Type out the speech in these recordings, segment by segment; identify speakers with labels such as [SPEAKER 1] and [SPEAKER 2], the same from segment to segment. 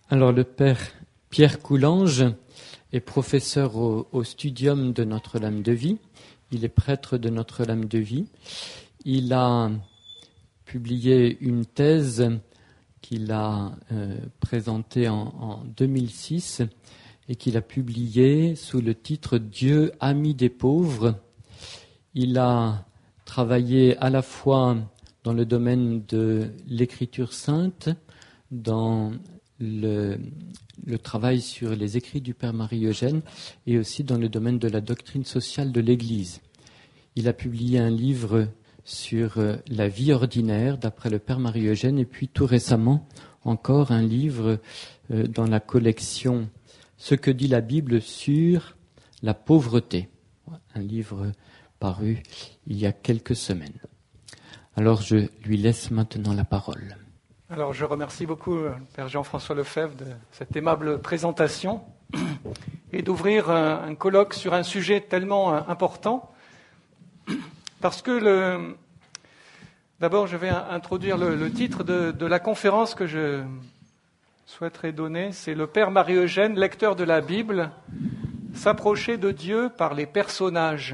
[SPEAKER 1] Alors le père Pierre Coulange est professeur au Studium de Notre-Dame de Vie. Il est prêtre de Notre-Dame de Vie. Il a publié une thèse qu'il a présentée en 2006 et qu'il a publiée sous le titre « Dieu, ami des pauvres ». Il a travaillé à la fois dans le domaine de l'écriture sainte, dans le travail sur les écrits du Père Marie-Eugène et aussi dans le domaine de la doctrine sociale de l'Église. Il a publié un livre sur la vie ordinaire d'après le Père Marie-Eugène et puis tout récemment encore un livre dans la collection « Ce que dit la Bible sur la pauvreté », un livre paru il y a quelques semaines. Alors je lui laisse maintenant la parole.
[SPEAKER 2] Alors je remercie beaucoup Père Jean-François Lefebvre de cette aimable présentation et d'ouvrir un colloque sur un sujet tellement important parce que d'abord je vais introduire le titre de la conférence que je souhaiterais donner, c'est le Père Marie-Eugène, lecteur de la Bible, s'approcher de Dieu par les personnages.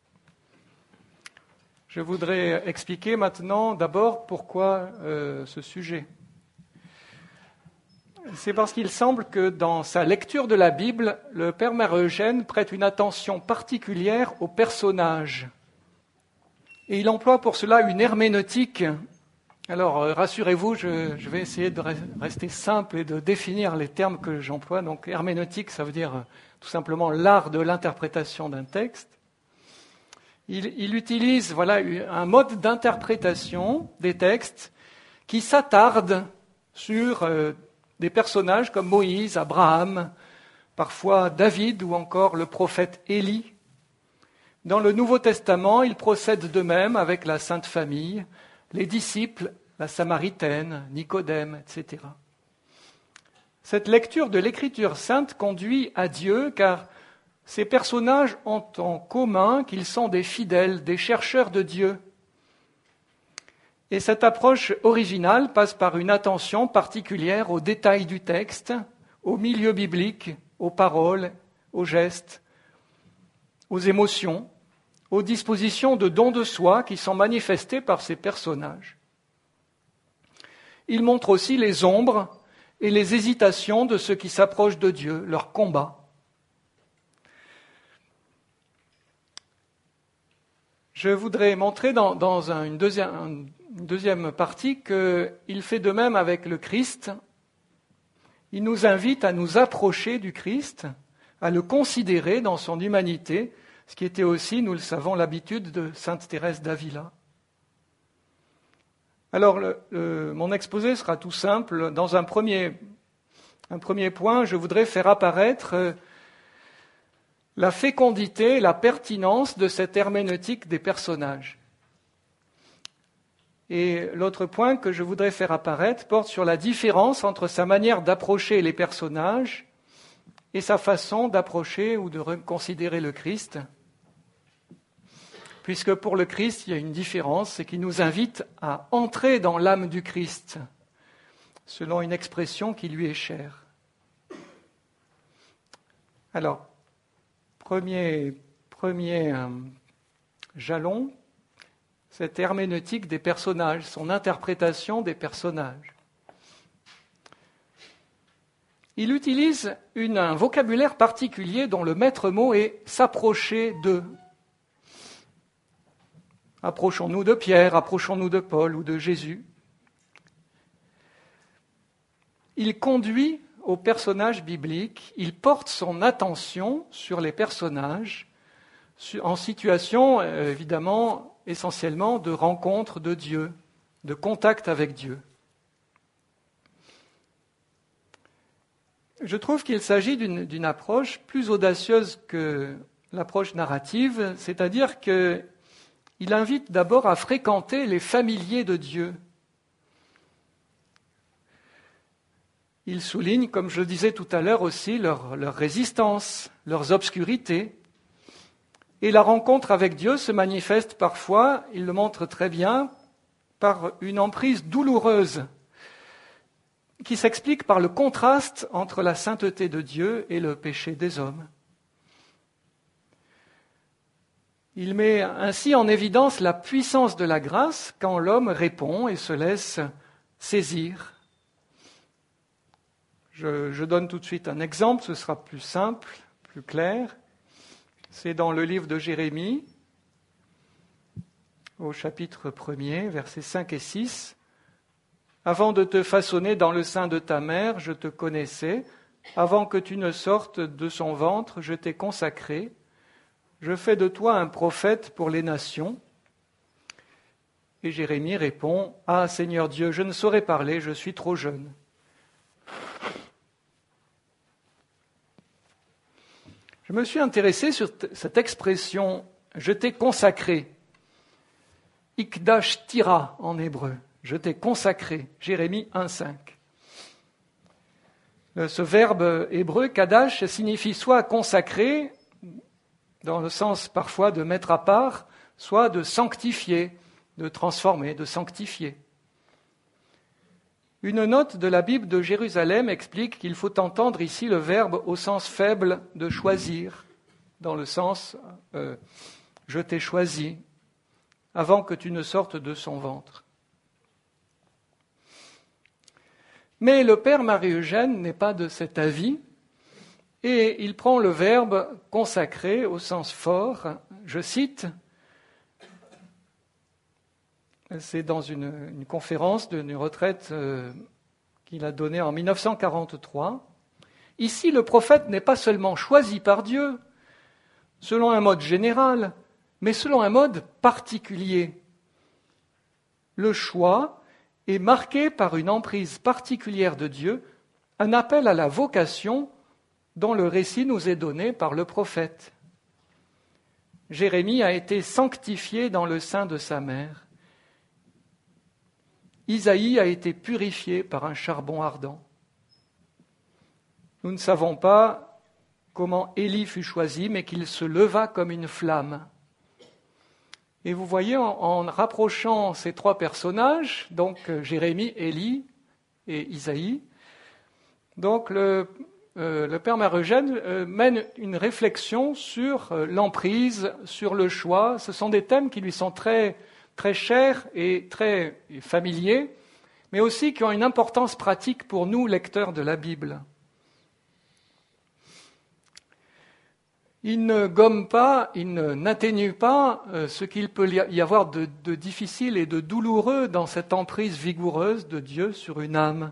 [SPEAKER 2] Je voudrais expliquer maintenant d'abord pourquoi ce sujet. C'est parce qu'il semble que dans sa lecture de la Bible, le Père Marie-Eugène prête une attention particulière aux personnages. Et il emploie pour cela une herméneutique. Alors rassurez-vous, je vais essayer de rester simple et de définir les termes que j'emploie. Donc herméneutique, ça veut dire tout simplement l'art de l'interprétation d'un texte. Il utilise un mode d'interprétation des textes qui s'attarde sur des personnages comme Moïse, Abraham, parfois David ou encore le prophète Élie. Dans le Nouveau Testament, il procède de même avec la Sainte Famille, les disciples, la Samaritaine, Nicodème, etc. Cette lecture de l'Écriture sainte conduit à Dieu car ces personnages ont en commun qu'ils sont des fidèles, des chercheurs de Dieu. Et cette approche originale passe par une attention particulière aux détails du texte, au milieu biblique, aux paroles, aux gestes, aux émotions, aux dispositions de don de soi qui sont manifestées par ces personnages. Il montre aussi les ombres et les hésitations de ceux qui s'approchent de Dieu, leur combat. Je voudrais montrer dans une deuxième partie qu'il fait de même avec le Christ. Il nous invite à nous approcher du Christ, à le considérer dans son humanité, ce qui était aussi, nous le savons, l'habitude de sainte Thérèse d'Avila. Alors, mon exposé sera tout simple. Dans un premier point, je voudrais faire apparaître la fécondité, la pertinence de cette herméneutique des personnages. Et l'autre point que je voudrais faire apparaître porte sur la différence entre sa manière d'approcher les personnages et sa façon d'approcher ou de considérer le Christ. Puisque pour le Christ, il y a une différence, c'est qu'il nous invite à entrer dans l'âme du Christ, selon une expression qui lui est chère. Alors, Premier jalon, cette herméneutique des personnages, son interprétation des personnages. Il utilise un vocabulaire particulier dont le maître mot est « s'approcher de ». Approchons-nous de Pierre, approchons-nous de Paul ou de Jésus. Il conduit au personnage biblique, il porte son attention sur les personnages en situation, évidemment, essentiellement de rencontre de Dieu, de contact avec Dieu. Je trouve qu'il s'agit d'une approche plus audacieuse que l'approche narrative, c'est-à-dire qu'il invite d'abord à fréquenter les familiers de Dieu. Il souligne, comme je le disais tout à l'heure aussi, leur résistance, leurs obscurités. Et la rencontre avec Dieu se manifeste parfois, il le montre très bien, par une emprise douloureuse qui s'explique par le contraste entre la sainteté de Dieu et le péché des hommes. Il met ainsi en évidence la puissance de la grâce quand l'homme répond et se laisse saisir. Je donne tout de suite un exemple, ce sera plus simple, plus clair. C'est dans le livre de Jérémie, au chapitre 1er, versets 5 et 6. « Avant de te façonner dans le sein de ta mère, je te connaissais. Avant que tu ne sortes de son ventre, je t'ai consacré. Je fais de toi un prophète pour les nations. » Et Jérémie répond, « Ah, Seigneur Dieu, je ne saurais parler, je suis trop jeune. » Je me suis intéressé sur cette expression « je t'ai consacré ». Ikdash tira en hébreu, je t'ai consacré, Jérémie 1,5. Ce verbe hébreu, kadash, signifie soit consacrer, dans le sens parfois de mettre à part, soit de sanctifier, de transformer, de sanctifier. Une note de la Bible de Jérusalem explique qu'il faut entendre ici le verbe au sens faible de choisir, dans le sens je t'ai choisi, avant que tu ne sortes de son ventre. Mais le père Marie-Eugène n'est pas de cet avis, et il prend le verbe consacrer au sens fort, je cite, c'est dans une conférence d'une retraite qu'il a donnée en 1943. Ici, le prophète n'est pas seulement choisi par Dieu, selon un mode général, mais selon un mode particulier. Le choix est marqué par une emprise particulière de Dieu, un appel à la vocation dont le récit nous est donné par le prophète. Jérémie a été sanctifié dans le sein de sa mère. Isaïe a été purifié par un charbon ardent. Nous ne savons pas comment Élie fut choisi, mais qu'il se leva comme une flamme. Et vous voyez, en rapprochant ces trois personnages, donc Jérémie, Élie et Isaïe, donc le père Marie-Eugène mène une réflexion sur l'emprise, sur le choix. Ce sont des thèmes qui lui sont très, très chers et très familiers, mais aussi qui ont une importance pratique pour nous, lecteurs de la Bible. Il ne gomme pas, il n'atténue pas ce qu'il peut y avoir de difficile et de douloureux dans cette emprise vigoureuse de Dieu sur une âme.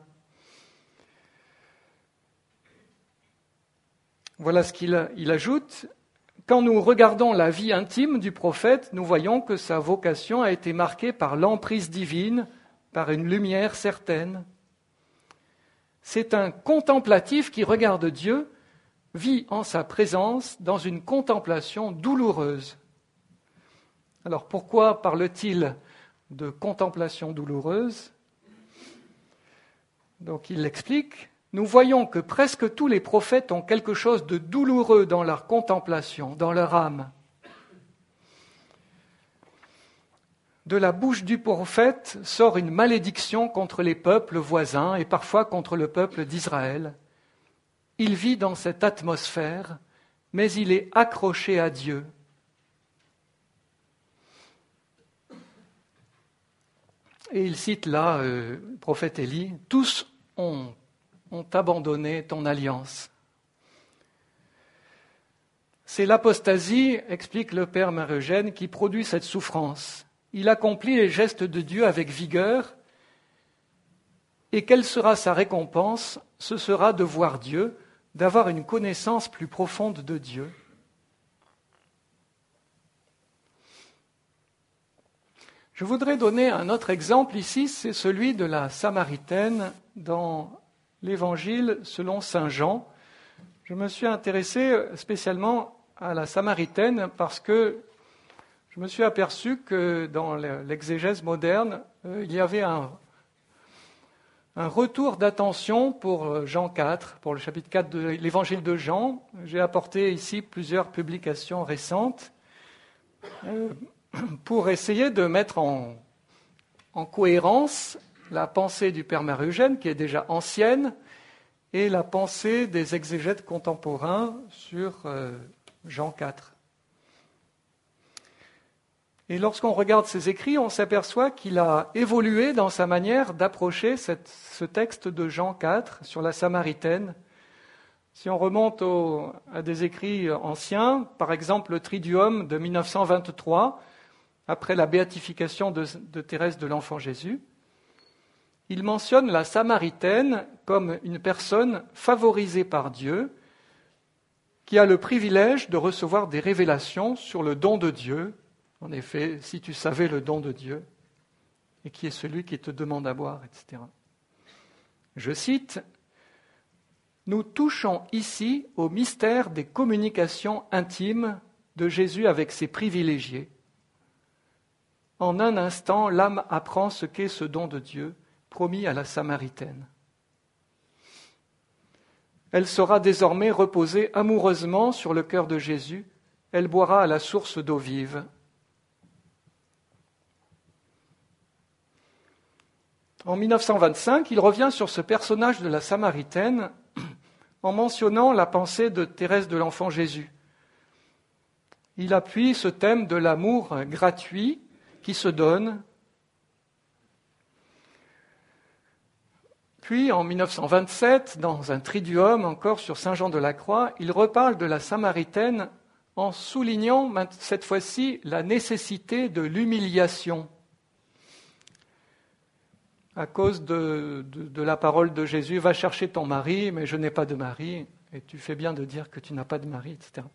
[SPEAKER 2] Voilà ce qu'il ajoute. Quand nous regardons la vie intime du prophète, nous voyons que sa vocation a été marquée par l'emprise divine, par une lumière certaine. C'est un contemplatif qui regarde Dieu, vit en sa présence dans une contemplation douloureuse. Alors pourquoi parle-t-il de contemplation douloureuse ? Donc il l'explique. Nous voyons que presque tous les prophètes ont quelque chose de douloureux dans leur contemplation, dans leur âme. De la bouche du prophète sort une malédiction contre les peuples voisins et parfois contre le peuple d'Israël. Il vit dans cette atmosphère, mais il est accroché à Dieu. Et il cite là, le prophète Élie, « Tous ont abandonné ton alliance. » C'est l'apostasie, explique le père Marie-Eugène, qui produit cette souffrance. Il accomplit les gestes de Dieu avec vigueur, et quelle sera sa récompense ? Ce sera de voir Dieu, d'avoir une connaissance plus profonde de Dieu. Je voudrais donner un autre exemple ici, c'est celui de la Samaritaine dans l'Évangile selon saint Jean. Je me suis intéressé spécialement à la Samaritaine parce que je me suis aperçu que dans l'exégèse moderne, il y avait un retour d'attention pour Jean 4, pour le chapitre 4 de l'Évangile de Jean. J'ai apporté ici plusieurs publications récentes pour essayer de mettre en cohérence la pensée du Père Marie-Eugène, qui est déjà ancienne, et la pensée des exégètes contemporains sur Jean 4. Et lorsqu'on regarde ses écrits, on s'aperçoit qu'il a évolué dans sa manière d'approcher ce texte de Jean 4 sur la Samaritaine. Si on remonte à des écrits anciens, par exemple le Triduum de 1923, après la béatification de Thérèse de l'Enfant Jésus, il mentionne la Samaritaine comme une personne favorisée par Dieu, qui a le privilège de recevoir des révélations sur le don de Dieu. En effet, si tu savais le don de Dieu, et qui est celui qui te demande à boire, etc. Je cite, « Nous touchons ici au mystère des communications intimes de Jésus avec ses privilégiés. En un instant, l'âme apprend ce qu'est ce don de Dieu, promis à la Samaritaine. Elle saura désormais reposer amoureusement sur le cœur de Jésus, elle boira à la source d'eau vive. » En 1925, il revient sur ce personnage de la Samaritaine en mentionnant la pensée de Thérèse de l'Enfant Jésus. Il appuie ce thème de l'amour gratuit qui se donne. Puis, en 1927, dans un triduum encore sur Saint Jean de la Croix, il reparle de la Samaritaine en soulignant cette fois-ci la nécessité de l'humiliation. À cause de la parole de Jésus, va chercher ton mari, mais je n'ai pas de mari, et tu fais bien de dire que tu n'as pas de mari, etc.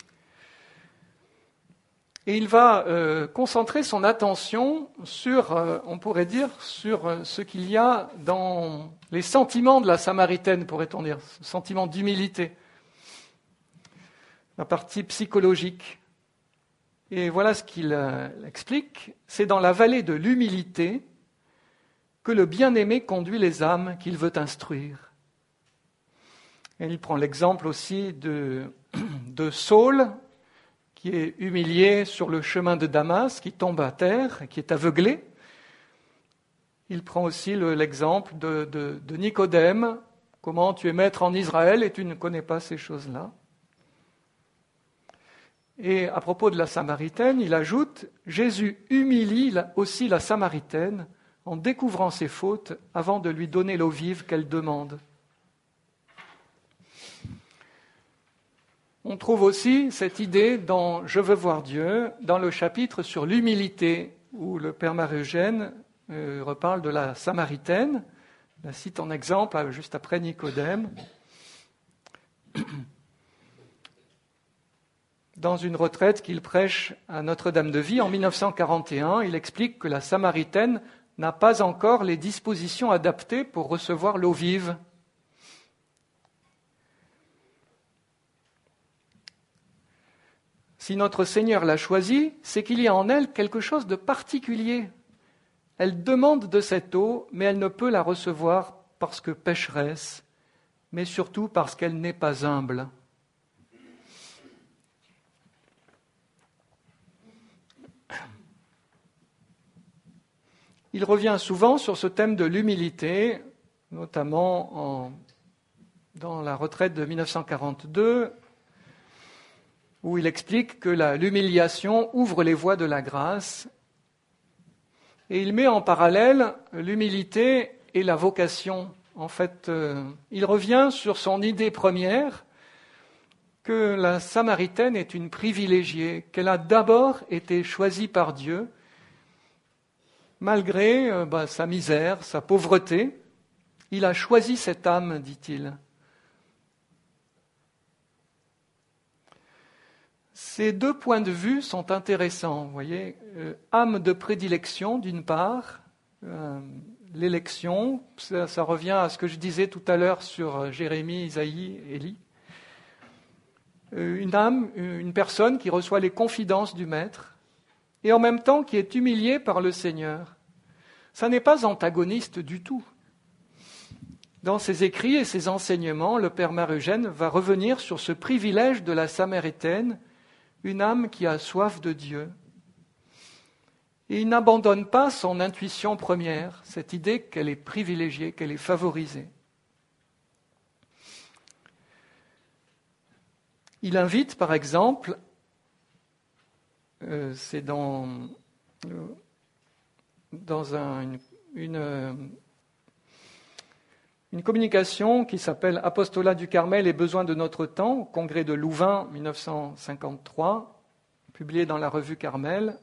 [SPEAKER 2] Et il va concentrer son attention sur, on pourrait dire, sur ce qu'il y a dans les sentiments de la Samaritaine, pourrait-on dire, ce sentiment d'humilité, la partie psychologique. Et voilà ce qu'il explique, c'est dans la vallée de l'humilité que le bien-aimé conduit les âmes qu'il veut instruire. Et il prend l'exemple aussi de Saul, qui est humilié sur le chemin de Damas, qui tombe à terre, qui est aveuglé. Il prend aussi l'exemple de Nicodème, comment tu es maître en Israël et tu ne connais pas ces choses-là. Et à propos de la Samaritaine, il ajoute « Jésus humilie aussi la Samaritaine en découvrant ses fautes avant de lui donner l'eau vive qu'elle demande. » On trouve aussi cette idée dans « Je veux voir Dieu » dans le chapitre sur l'humilité, où le Père Marie-Eugène reparle de la Samaritaine, la cite en exemple juste après Nicodème. Dans une retraite qu'il prêche à Notre-Dame de Vie en 1941, il explique que la Samaritaine n'a pas encore les dispositions adaptées pour recevoir l'eau vive. Si notre Seigneur l'a choisie, c'est qu'il y a en elle quelque chose de particulier. Elle demande de cette eau, mais elle ne peut la recevoir parce que pécheresse, mais surtout parce qu'elle n'est pas humble. Il revient souvent sur ce thème de l'humilité, notamment dans la retraite de 1942, où il explique que l'humiliation ouvre les voies de la grâce, et il met en parallèle l'humilité et la vocation. En fait, il revient sur son idée première que la Samaritaine est une privilégiée, qu'elle a d'abord été choisie par Dieu, malgré sa misère, sa pauvreté. Il a choisi cette âme, dit-il. Ces deux points de vue sont intéressants, vous voyez. Âme de prédilection, d'une part, l'élection, ça revient à ce que je disais tout à l'heure sur Jérémie, Isaïe, Élie. Une âme, une personne qui reçoit les confidences du Maître, et en même temps qui est humiliée par le Seigneur. Ça n'est pas antagoniste du tout. Dans ses écrits et ses enseignements, le Père Marie-Eugène va revenir sur ce privilège de la Samaritaine, une âme qui a soif de Dieu. Et il n'abandonne pas son intuition première, cette idée qu'elle est privilégiée, qu'elle est favorisée. Il invite, par exemple, c'est dans une communication qui s'appelle « Apostolat du Carmel et besoins de notre temps », au congrès de Louvain, 1953, publié dans la revue Carmel.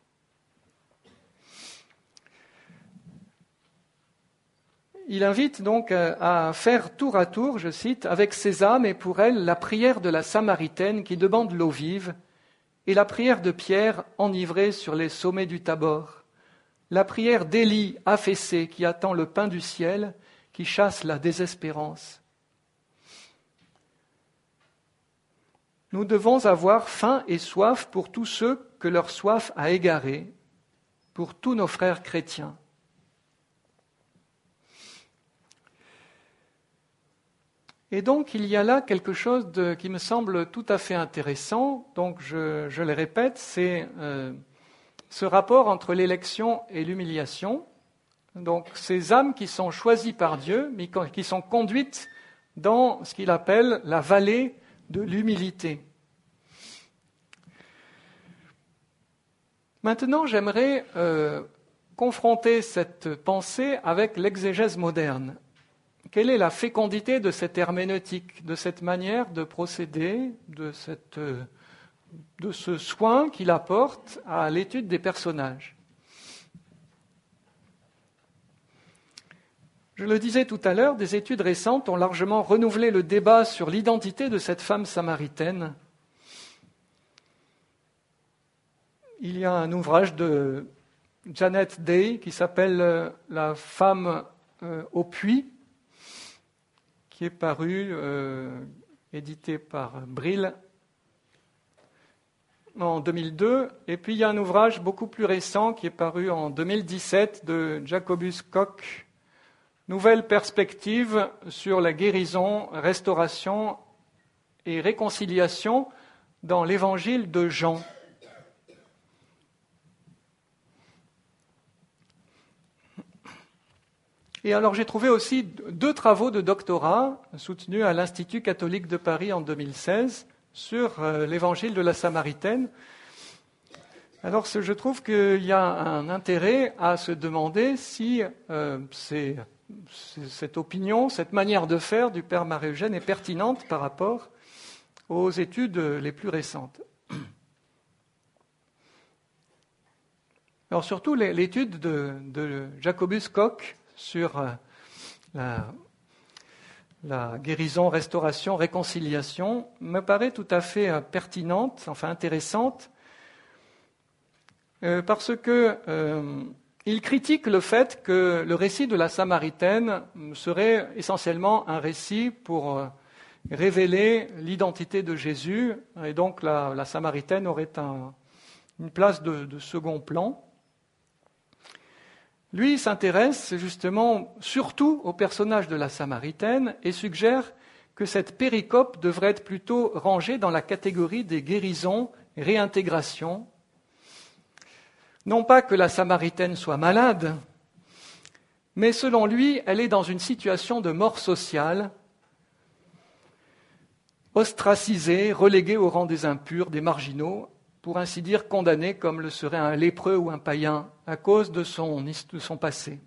[SPEAKER 2] Il invite donc à faire tour à tour, je cite, avec ses âmes et pour elles la prière de la Samaritaine qui demande l'eau vive et la prière de Pierre enivré sur les sommets du Tabor, la prière d'Élie affaissé qui attend le pain du ciel, qui chasse la désespérance. Nous devons avoir faim et soif pour tous ceux que leur soif a égarés, pour tous nos frères chrétiens. Et donc, il y a là quelque chose qui me semble tout à fait intéressant. Donc, je le répète, c'est ce rapport entre l'élection et l'humiliation. Donc, ces âmes qui sont choisies par Dieu, mais qui sont conduites dans ce qu'il appelle la vallée de l'humilité. Maintenant, j'aimerais confronter cette pensée avec l'exégèse moderne. Quelle est la fécondité de cette herméneutique, de cette manière de procéder, de ce soin qu'il apporte à l'étude des personnages? Je le disais tout à l'heure, des études récentes ont largement renouvelé le débat sur l'identité de cette femme samaritaine. Il y a un ouvrage de Janet Day qui s'appelle « La femme au puits », qui est paru, édité par Brill en 2002. Et puis il y a un ouvrage beaucoup plus récent qui est paru en 2017 de Jacobus Koch, Nouvelles perspectives sur la guérison, restauration et réconciliation dans l'évangile de Jean. Et alors j'ai trouvé aussi 2 travaux de doctorat soutenus à l'Institut catholique de Paris en 2016 sur l'évangile de la Samaritaine. Alors je trouve qu'il y a un intérêt à se demander si cette opinion, cette manière de faire du père Marie-Eugène est pertinente par rapport aux études les plus récentes. Alors surtout l'étude de Jacobus Koch sur la guérison, restauration, réconciliation me paraît tout à fait pertinente, enfin intéressante, parce que il critique le fait que le récit de la Samaritaine serait essentiellement un récit pour révéler l'identité de Jésus, et donc la Samaritaine aurait une place de second plan. Lui, il s'intéresse justement surtout au personnage de la Samaritaine et suggère que cette péricope devrait être plutôt rangée dans la catégorie des guérisons et réintégrations. Non pas que la Samaritaine soit malade, mais selon lui, elle est dans une situation de mort sociale, ostracisée, reléguée au rang des impurs, des marginaux, pour ainsi dire condamnée comme le serait un lépreux ou un païen à cause de son passé.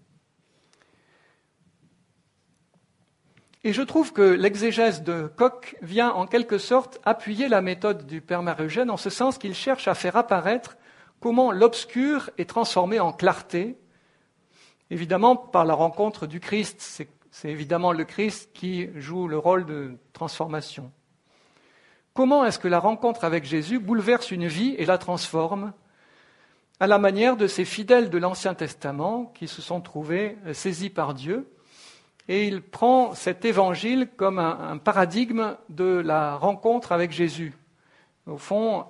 [SPEAKER 2] Et je trouve que l'exégèse de Koch vient en quelque sorte appuyer la méthode du père Marie-Eugène en ce sens qu'il cherche à faire apparaître comment l'obscur est transformé en clarté, évidemment par la rencontre du Christ. C'est évidemment le Christ qui joue le rôle de transformation. Comment est-ce que la rencontre avec Jésus bouleverse une vie et la transforme, à la manière de ces fidèles de l'Ancien Testament qui se sont trouvés saisis par Dieu. Et il prend cet évangile comme un paradigme de la rencontre avec Jésus. Au fond,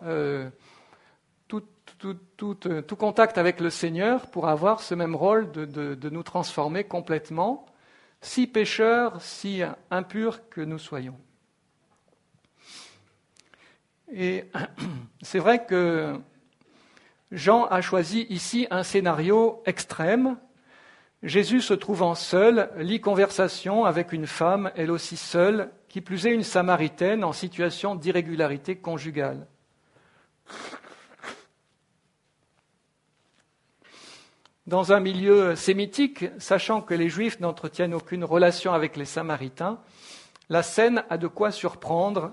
[SPEAKER 2] tout contact avec le Seigneur pour avoir ce même rôle de nous transformer complètement, si pécheurs, si impurs que nous soyons. Et c'est vrai que Jean a choisi ici un scénario extrême. Jésus se trouvant seul, lit conversation avec une femme, elle aussi seule, qui plus est une Samaritaine en situation d'irrégularité conjugale. Dans un milieu sémitique, sachant que les Juifs n'entretiennent aucune relation avec les Samaritains, la scène a de quoi surprendre.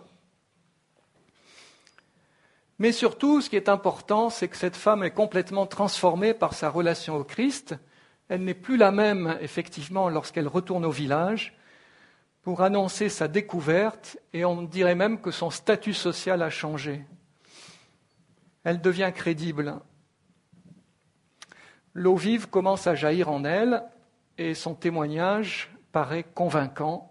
[SPEAKER 2] Mais surtout, ce qui est important, c'est que cette femme est complètement transformée par sa relation au Christ. Elle n'est plus la même, effectivement, lorsqu'elle retourne au village pour annoncer sa découverte, et on dirait même que son statut social a changé. Elle devient crédible. L'eau vive commence à jaillir en elle, et son témoignage paraît convaincant.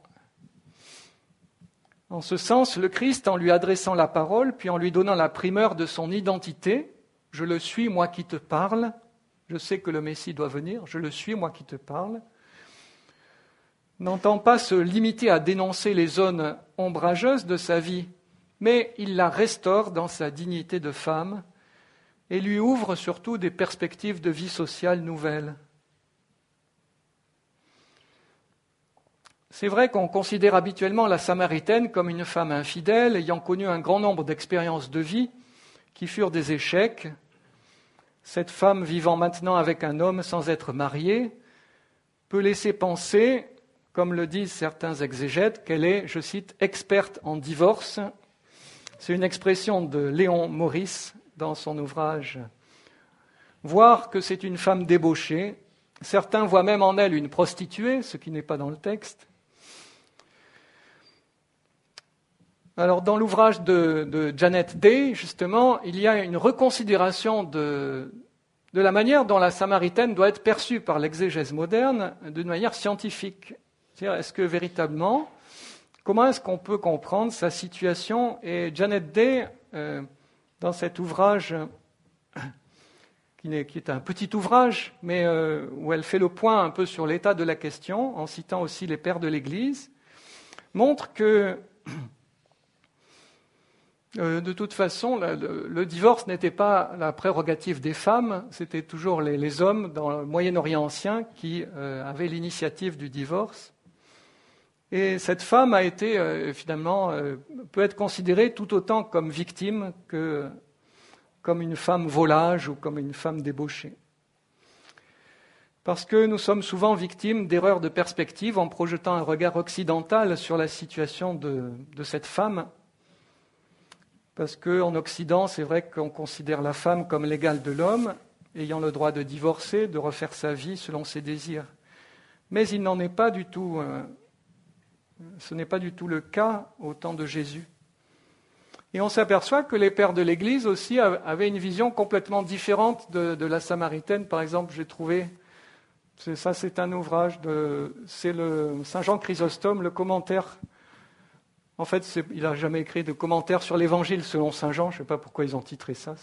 [SPEAKER 2] En ce sens, le Christ, en lui adressant la parole, puis en lui donnant la primeur de son identité, « Je le suis, moi qui te parle », je sais que le Messie doit venir, je le suis, moi qui te parle, n'entend pas se limiter à dénoncer les zones ombrageuses de sa vie, mais il la restaure dans sa dignité de femme et lui ouvre surtout des perspectives de vie sociale nouvelles. C'est vrai qu'on considère habituellement la Samaritaine comme une femme infidèle, ayant connu un grand nombre d'expériences de vie qui furent des échecs. Cette femme vivant maintenant avec un homme sans être mariée peut laisser penser, comme le disent certains exégètes, qu'elle est, je cite, experte en divorce. C'est une expression de Léon Maurice dans son ouvrage. Voir que c'est une femme débauchée. Certains voient même en elle une prostituée, ce qui n'est pas dans le texte. Alors, dans l'ouvrage de Janet Day, justement, il y a une reconsidération de la manière dont la Samaritaine doit être perçue par l'exégèse moderne d'une manière scientifique. C'est-à-dire, est-ce que véritablement, comment est-ce qu'on peut comprendre sa situation? Et Janet Day, dans cet ouvrage, qui est un petit ouvrage, mais où elle fait le point un peu sur l'état de la question, en citant aussi les pères de l'Église, montre que de toute façon, le divorce n'était pas la prérogative des femmes, c'était toujours les hommes dans le Moyen-Orient ancien qui avaient l'initiative du divorce. Et cette femme a été, finalement, peut être considérée tout autant comme victime que comme une femme volage ou comme une femme débauchée. Parce que nous sommes souvent victimes d'erreurs de perspective en projetant un regard occidental sur la situation de cette femme. Parce qu'en Occident, c'est vrai qu'on considère la femme comme l'égale de l'homme, ayant le droit de divorcer, de refaire sa vie selon ses désirs. Mais il n'en est pas du tout, ce n'est pas du tout le cas au temps de Jésus. Et on s'aperçoit que les pères de l'Église aussi avaient une vision complètement différente de la Samaritaine. Par exemple, j'ai trouvé, c'est un ouvrage, c'est le Saint Jean Chrysostome, le commentaire. En fait, il n'a jamais écrit de commentaire sur l'Évangile selon Saint Jean. Je ne sais pas pourquoi ils ont titré ça.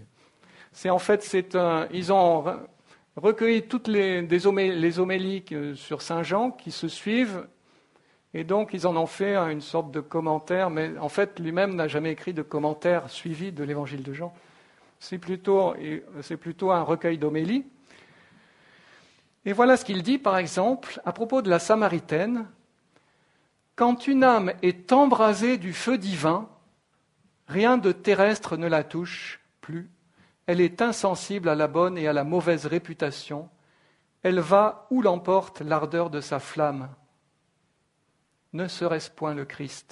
[SPEAKER 2] Ils ont recueilli toutes les homélies sur Saint Jean qui se suivent, et donc ils en ont fait une sorte de commentaire. Mais en fait, lui-même n'a jamais écrit de commentaire suivi de l'Évangile de Jean. C'est plutôt un recueil d'homélies. Et voilà ce qu'il dit, par exemple, à propos de la Samaritaine. Quand une âme est embrasée du feu divin, rien de terrestre ne la touche plus. Elle est insensible à la bonne et à la mauvaise réputation. Elle va où l'emporte l'ardeur de sa flamme. Ne serait-ce point le Christ?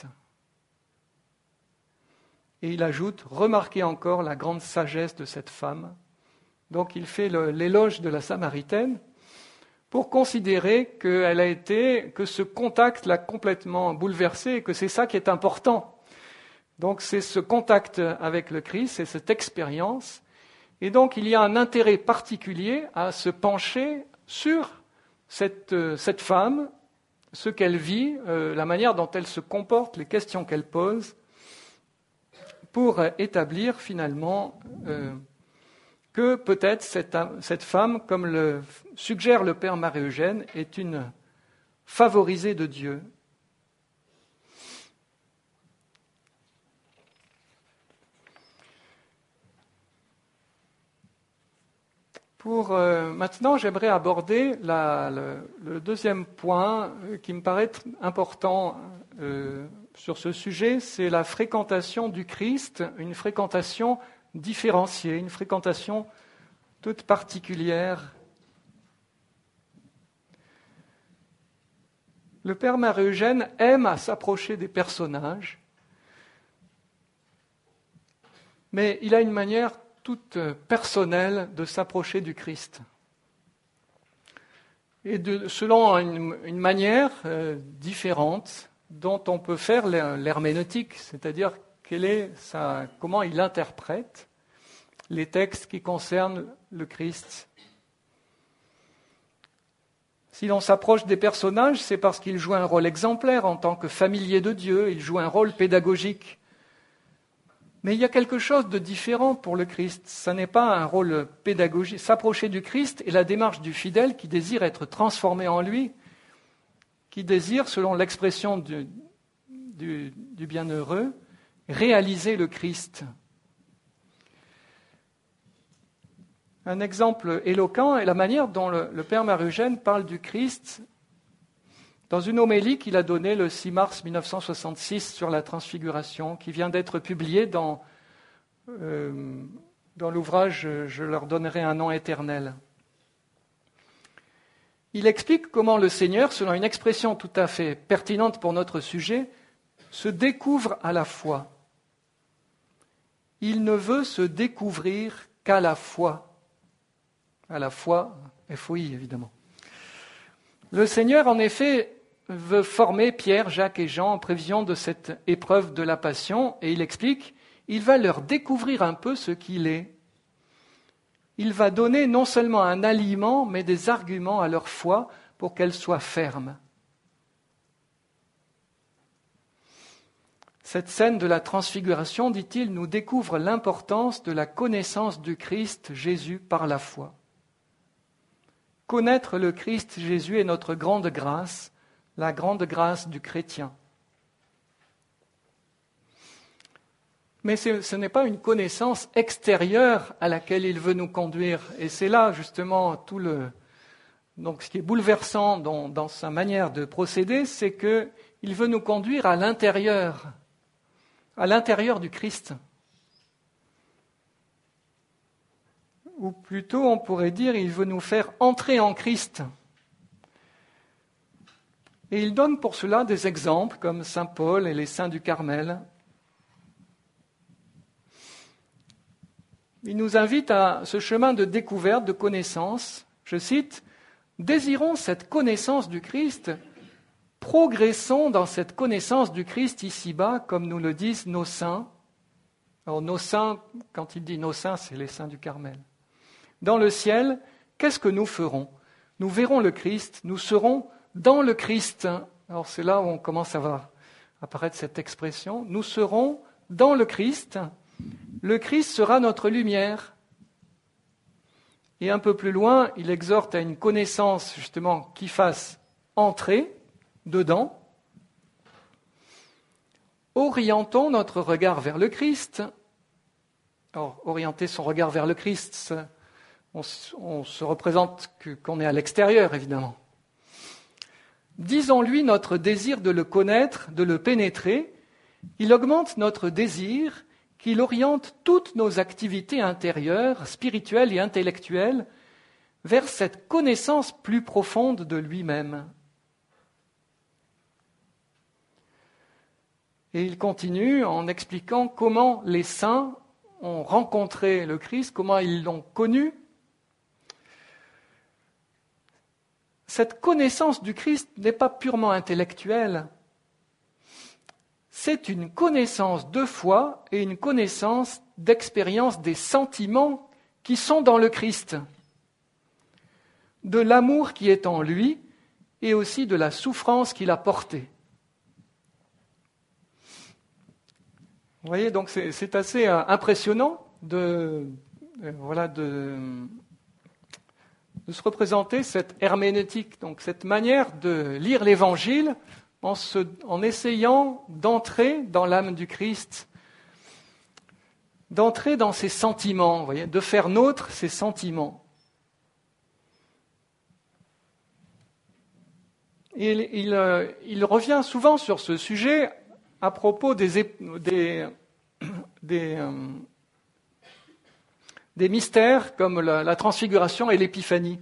[SPEAKER 2] Et il ajoute, remarquez encore la grande sagesse de cette femme. Donc il fait l'éloge de la Samaritaine, pour considérer que ce contact l'a complètement bouleversée et que c'est ça qui est important. Donc c'est ce contact avec le Christ, c'est cette expérience. Et donc il y a un intérêt particulier à se pencher sur cette femme, ce qu'elle vit, la manière dont elle se comporte, les questions qu'elle pose, pour établir finalement que peut-être cette femme, comme le suggère le père Marie-Eugène, est une favorisée de Dieu. Maintenant, j'aimerais aborder le deuxième point qui me paraît important sur ce sujet, c'est la fréquentation du Christ, une fréquentation différenciée, une fréquentation toute particulière. Le Père Marie-Eugène aime à s'approcher des personnages, mais il a une manière toute personnelle de s'approcher du Christ. Et selon une manière différente dont on peut faire l'herméneutique, c'est-à-dire comment il interprète les textes qui concernent le Christ. Si l'on s'approche des personnages, c'est parce qu'ils jouent un rôle exemplaire en tant que familiers de Dieu, ils jouent un rôle pédagogique. Mais il y a quelque chose de différent pour le Christ. Ce n'est pas un rôle pédagogique. S'approcher du Christ est la démarche du fidèle qui désire être transformé en lui, qui désire, selon l'expression du bienheureux, réaliser le Christ. Un exemple éloquent est la manière dont le Père Marie-Eugène parle du Christ dans une homélie qu'il a donnée le 6 mars 1966 sur la Transfiguration, qui vient d'être publiée dans l'ouvrage « Je leur donnerai un nom éternel ». Il explique comment le Seigneur, selon une expression tout à fait pertinente pour notre sujet, se découvre à la foi. Il ne veut se découvrir qu'à la foi. À la foi, FOI évidemment. Le Seigneur, en effet, veut former Pierre, Jacques et Jean en prévision de cette épreuve de la Passion, et il explique, il va leur découvrir un peu ce qu'il est. Il va donner non seulement un aliment, mais des arguments à leur foi pour qu'elle soit ferme. Cette scène de la Transfiguration, dit-il, nous découvre l'importance de la connaissance du Christ Jésus par la foi. Connaître le Christ Jésus est notre grande grâce, la grande grâce du chrétien. Mais ce n'est pas une connaissance extérieure à laquelle il veut nous conduire. Et c'est là justement donc ce qui est bouleversant dans sa manière de procéder, c'est qu'il veut nous conduire à l'intérieur du Christ. Ou plutôt, on pourrait dire, il veut nous faire entrer en Christ. Et il donne pour cela des exemples comme saint Paul et les saints du Carmel. Il nous invite à ce chemin de découverte, de connaissance. Je cite, « Désirons cette connaissance du Christ, progressons dans cette connaissance du Christ ici-bas, comme nous le disent nos saints. » Alors nos saints, quand il dit nos saints, c'est les saints du Carmel. Dans le ciel, qu'est-ce que nous ferons ? Nous verrons le Christ, nous serons dans le Christ. Alors c'est là où on commence à voir apparaître cette expression. Nous serons dans le Christ. Le Christ sera notre lumière. Et un peu plus loin, il exhorte à une connaissance justement qui fasse entrer dedans. Orientons notre regard vers le Christ. Alors, orienter son regard vers le Christ, on se représente qu'on est à l'extérieur, évidemment. Disons-lui notre désir de le connaître, de le pénétrer. Il augmente notre désir, qu'il oriente toutes nos activités intérieures, spirituelles et intellectuelles, vers cette connaissance plus profonde de lui-même. Et il continue en expliquant comment les saints ont rencontré le Christ, comment ils l'ont connu. Cette connaissance du Christ n'est pas purement intellectuelle. C'est une connaissance de foi et une connaissance d'expérience des sentiments qui sont dans le Christ, de l'amour qui est en lui et aussi de la souffrance qu'il a portée. Vous voyez, donc c'est assez impressionnant de se représenter cette herméneutique, donc cette manière de lire l'Évangile en essayant d'entrer dans l'âme du Christ, d'entrer dans ses sentiments, vous voyez, de faire nôtre ses sentiments. Il revient souvent sur ce sujet à propos des mystères comme la transfiguration et l'épiphanie.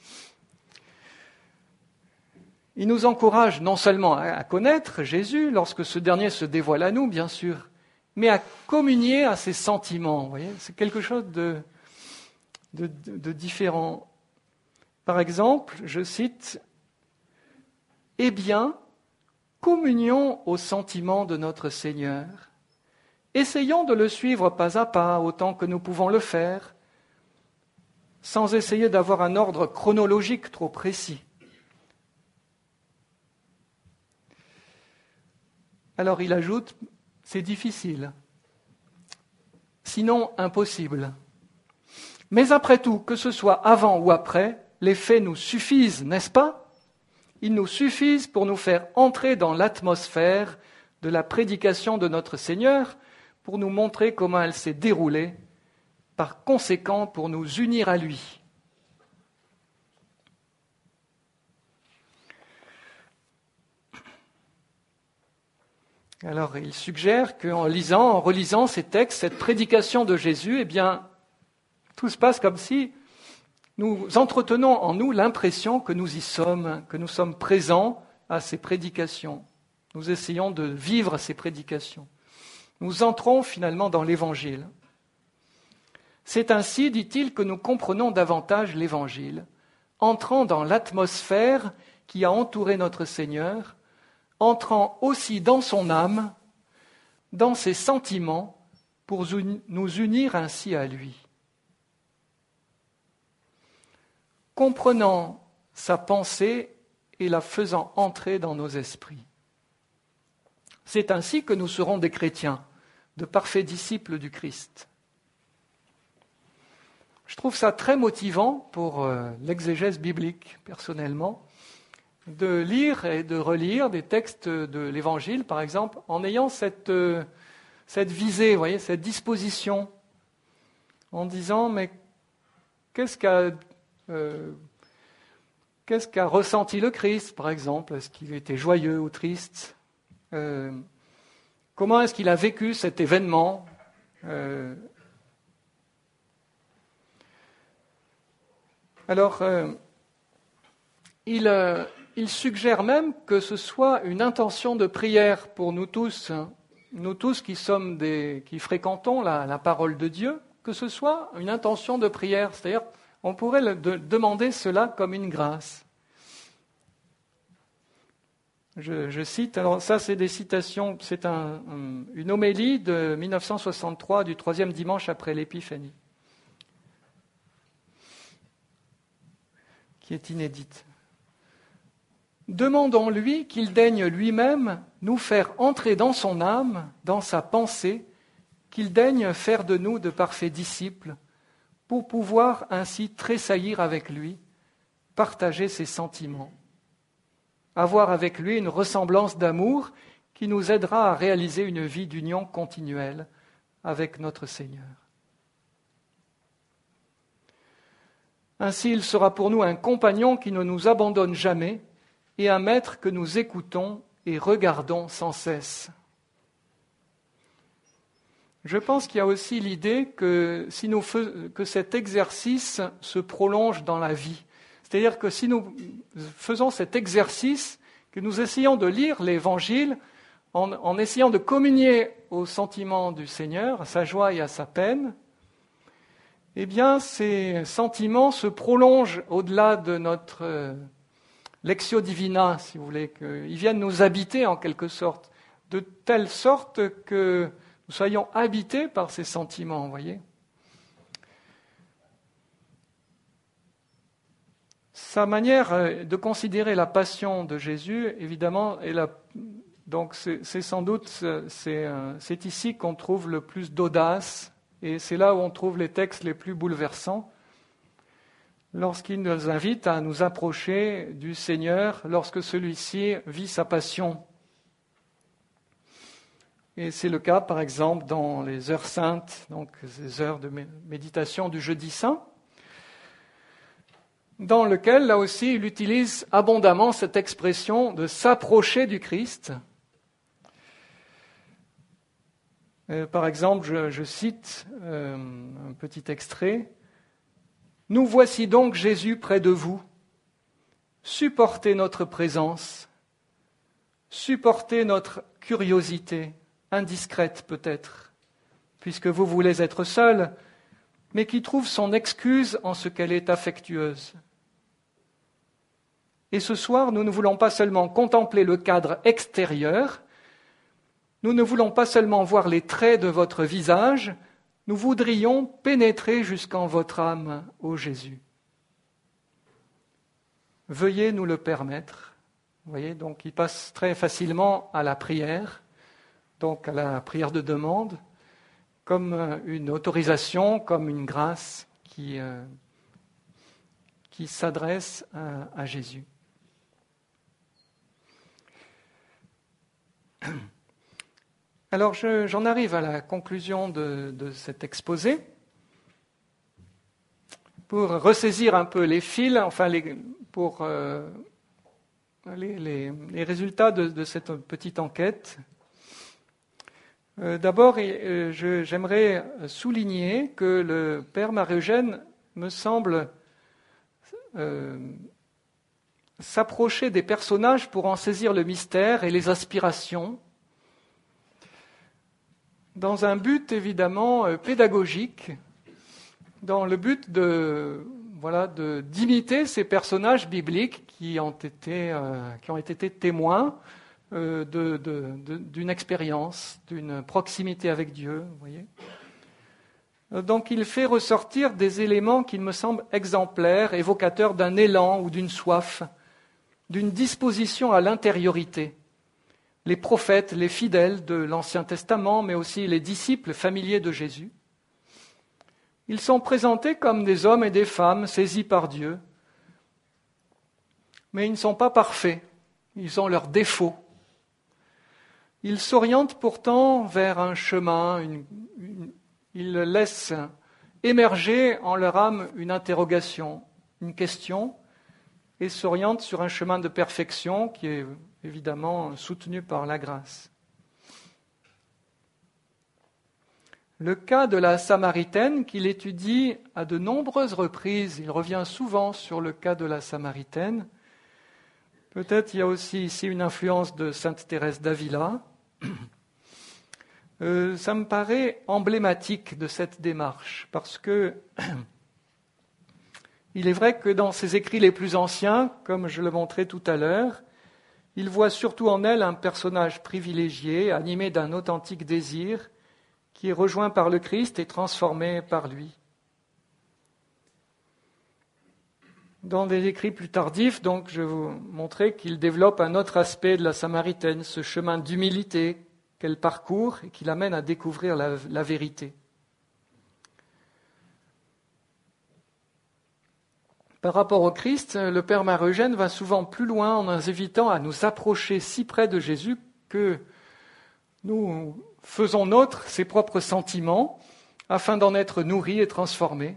[SPEAKER 2] Il nous encourage non seulement à connaître Jésus lorsque ce dernier se dévoile à nous, bien sûr, mais à communier à ses sentiments. Vous voyez, c'est quelque chose de différent. Par exemple, je cite, « Eh bien, communions aux sentiments de notre Seigneur. Essayons de le suivre pas à pas, autant que nous pouvons le faire, sans essayer d'avoir un ordre chronologique trop précis. » Alors il ajoute, c'est difficile, sinon impossible. Mais après tout, que ce soit avant ou après, les faits nous suffisent, n'est-ce pas ? Ils nous suffisent pour nous faire entrer dans l'atmosphère de la prédication de notre Seigneur, pour nous montrer comment elle s'est déroulée, par conséquent pour nous unir à lui. Alors, il suggère qu'en relisant ces textes, cette prédication de Jésus, eh bien, tout se passe comme si nous entretenons en nous l'impression que nous y sommes, que nous sommes présents à ces prédications. Nous essayons de vivre ces prédications. Nous entrons finalement dans l'Évangile. C'est ainsi, dit-il, que nous comprenons davantage l'Évangile, entrant dans l'atmosphère qui a entouré notre Seigneur, entrant aussi dans son âme, dans ses sentiments, pour nous unir ainsi à lui. Comprenant sa pensée et la faisant entrer dans nos esprits. C'est ainsi que nous serons des chrétiens, de parfaits disciples du Christ. Je trouve ça très motivant pour l'exégèse biblique, personnellement, de lire et de relire des textes de l'Évangile, par exemple, en ayant cette visée, vous voyez, cette disposition, en disant, mais qu'est-ce qu'a ressenti le Christ, par exemple ? Est-ce qu'il était joyeux ou triste ? Comment est-ce qu'il a vécu cet événement ? Alors, il suggère même que ce soit une intention de prière pour nous tous qui fréquentons la parole de Dieu, que ce soit une intention de prière. C'est-à-dire, on pourrait demander cela comme une grâce. Je cite, alors ça c'est des citations, c'est une homélie de 1963 du 3e dimanche après l'Épiphanie, qui est inédite. Demandons-lui qu'il daigne lui-même nous faire entrer dans son âme, dans sa pensée, qu'il daigne faire de nous de parfaits disciples, pour pouvoir ainsi tressaillir avec lui, partager ses sentiments, avoir avec lui une ressemblance d'amour qui nous aidera à réaliser une vie d'union continuelle avec notre Seigneur. Ainsi, il sera pour nous un compagnon qui ne nous abandonne jamais, et un maître que nous écoutons et regardons sans cesse. Je pense qu'il y a aussi l'idée que cet exercice se prolonge dans la vie. C'est-à-dire que si nous faisons cet exercice, que nous essayons de lire l'Évangile en essayant de communier aux sentiments du Seigneur, à sa joie et à sa peine, eh bien ces sentiments se prolongent au-delà de notre Lectio Divina, si vous voulez, qu'ils viennent nous habiter en quelque sorte, de telle sorte que nous soyons habités par ces sentiments, vous voyez. Sa manière de considérer la passion de Jésus, évidemment, donc c'est sans doute c'est ici qu'on trouve le plus d'audace, et c'est là où on trouve les textes les plus bouleversants, lorsqu'il nous invite à nous approcher du Seigneur lorsque celui-ci vit sa passion. Et c'est le cas, par exemple, dans les heures saintes, donc ces heures de méditation du jeudi saint. dans lequel, là aussi, il utilise abondamment cette expression de s'approcher du Christ. Par exemple, je cite un petit extrait. « Nous voici donc Jésus près de vous. Supportez notre présence, supportez notre curiosité, indiscrète peut-être, puisque vous voulez être seul, mais qui trouve son excuse en ce qu'elle est affectueuse. Et ce soir, nous ne voulons pas seulement contempler le cadre extérieur, nous ne voulons pas seulement voir les traits de votre visage, nous voudrions pénétrer jusqu'en votre âme, ô Jésus. Veuillez nous le permettre. » Vous voyez, donc il passe très facilement à la prière, donc à la prière de demande, comme une autorisation, comme une grâce qui s'adresse à Jésus. Alors j'en arrive à la conclusion de cet exposé. Pour ressaisir un peu les fils, enfin pour les résultats de cette petite enquête. D'abord, j'aimerais souligner que le Père Marie-Eugène me semble s'approcher des personnages pour en saisir le mystère et les aspirations, dans un but évidemment pédagogique, dans le but d'imiter ces personnages bibliques qui ont été témoins d'une expérience, d'une proximité avec Dieu. Vous voyez. Donc il fait ressortir des éléments qui me semblent exemplaires, évocateurs d'un élan ou d'une soif, d'une disposition à l'intériorité. Les prophètes, les fidèles de l'Ancien Testament, mais aussi les disciples familiers de Jésus. Ils sont présentés comme des hommes et des femmes saisis par Dieu, mais ils ne sont pas parfaits, ils ont leurs défauts. Ils s'orientent pourtant vers un chemin, ils laissent émerger en leur âme une interrogation, une question, et s'orientent sur un chemin de perfection qui est évidemment soutenu par la grâce. Le cas de la Samaritaine qu'il étudie à de nombreuses reprises, il revient souvent sur le cas de la Samaritaine. Peut-être il y a aussi ici une influence de sainte Thérèse d'Avila. Ça me paraît emblématique de cette démarche, parce que il est vrai que dans ses écrits les plus anciens, comme je le montrais tout à l'heure, il voit surtout en elle un personnage privilégié, animé d'un authentique désir, qui est rejoint par le Christ et transformé par lui. Dans des écrits plus tardifs, donc, je vais vous montrer qu'il développe un autre aspect de la Samaritaine, ce chemin d'humilité qu'elle parcourt et qui l'amène à découvrir la vérité. Par rapport au Christ, le Père Marie-Eugène va souvent plus loin en nous invitant à nous approcher si près de Jésus que nous faisons nôtres ses propres sentiments afin d'en être nourris et transformés.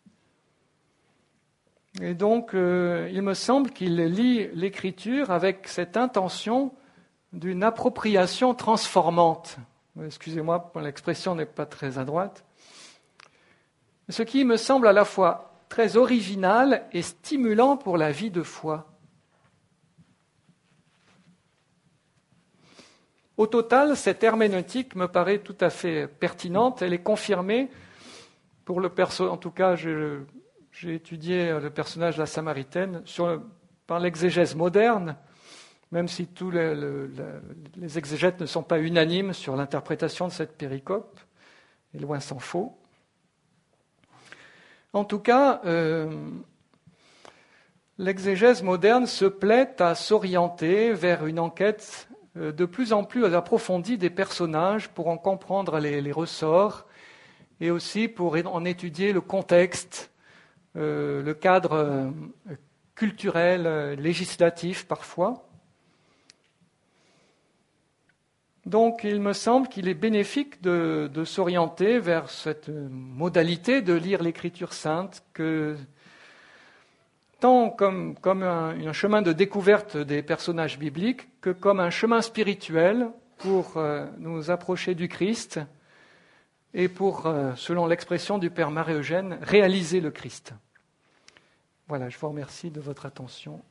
[SPEAKER 2] Et donc, il me semble qu'il lit l'Écriture avec cette intention d'une appropriation transformante. Excusez-moi, l'expression n'est pas très adroite. Ce qui me semble à la fois très original et stimulant pour la vie de foi. Au total, cette herméneutique me paraît tout à fait pertinente. Elle est confirmée pour en tout cas, j'ai étudié le personnage de la Samaritaine par l'exégèse moderne, même si tous les exégètes ne sont pas unanimes sur l'interprétation de cette péricope, et loin s'en faut. En tout cas, l'exégèse moderne se plaît à s'orienter vers une enquête de plus en plus approfondie des personnages pour en comprendre les ressorts et aussi pour en étudier le contexte, le cadre culturel, législatif parfois. Donc, il me semble qu'il est bénéfique de s'orienter vers cette modalité de lire l'Écriture sainte que tant comme un chemin de découverte des personnages bibliques que comme un chemin spirituel pour nous approcher du Christ et pour, selon l'expression du Père Marie-Eugène, réaliser le Christ. Voilà, je vous remercie de votre attention.